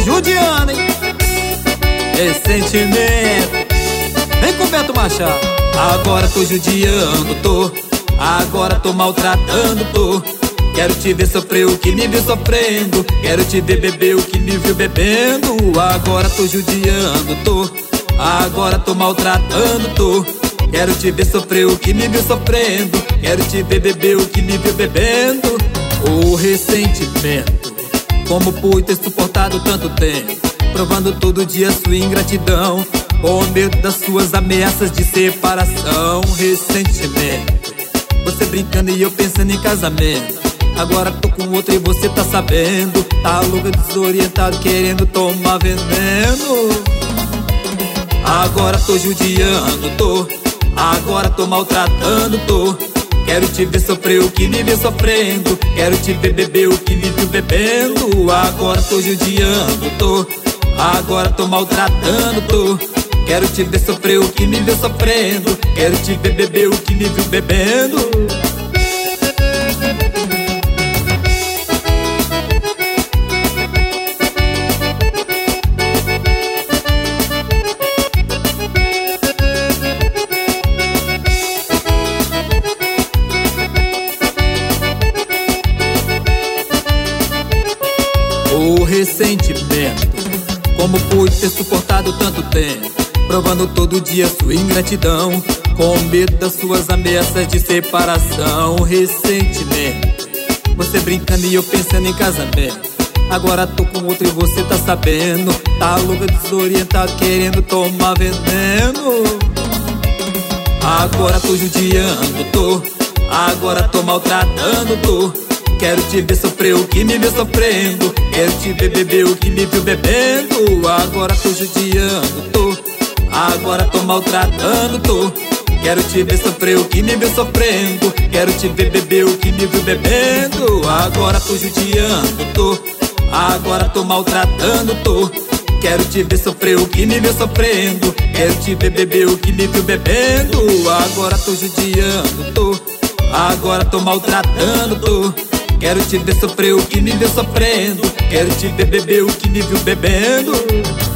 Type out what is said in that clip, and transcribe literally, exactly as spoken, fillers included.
judiando, hein? Ressentimento. Vem com o Beto Machado. Agora tô judiando, tô. Agora tô maltratando, tô. Quero te ver sofrer o que me viu sofrendo. Quero te ver beber o que me viu bebendo. Agora tô judiando, tô. Agora tô maltratando, tô. Quero te ver sofrer o que me viu sofrendo. Quero te ver beber o que me viu bebendo. O ressentimento, como pude ter suportado tanto tempo, provando todo dia sua ingratidão, com medo das suas ameaças de separação. Ressentimento, você brincando e eu pensando em casamento. Agora tô com outro e você tá sabendo. Tá louca, desorientado, querendo tomar veneno. Agora tô judiando, tô. Agora tô maltratando, tô. Quero te ver sofrer o que me viu sofrendo. Quero te ver beber o que me viu bebendo. Agora tô judiando, tô. Agora tô maltratando, tô. Quero te ver sofrer o que me viu sofrendo. Quero te ver beber o que me viu bebendo. O ressentimento, como pude ter suportado tanto tempo, provando todo dia sua ingratidão, com medo das suas ameaças de separação. Ressentimento, você brincando e eu pensando em casamento. Agora tô com outro e você tá sabendo. Tá louca, desorientado, querendo tomar veneno. Agora tô judiando, tô. Agora tô maltratando, tô. Quero te ver sofrer o que me viu sofrendo. Quero te ver beber o que me viu bebendo. Agora tô judiando, tô. Agora tô maltratando, tô. Quero te ver sofrer o que me viu sofrendo. Quero te ver beber o que me viu bebendo. Agora tô judiando, tô. Agora tô maltratando, tô. Quero te ver sofrer o que me viu sofrendo. Quero te ver beber o que me viu bebendo. Agora tô judiando, tô. Agora tô maltratando, tô. Quero te ver sofrer o que me viu sofrendo. Quero te ver beber o que me viu bebendo.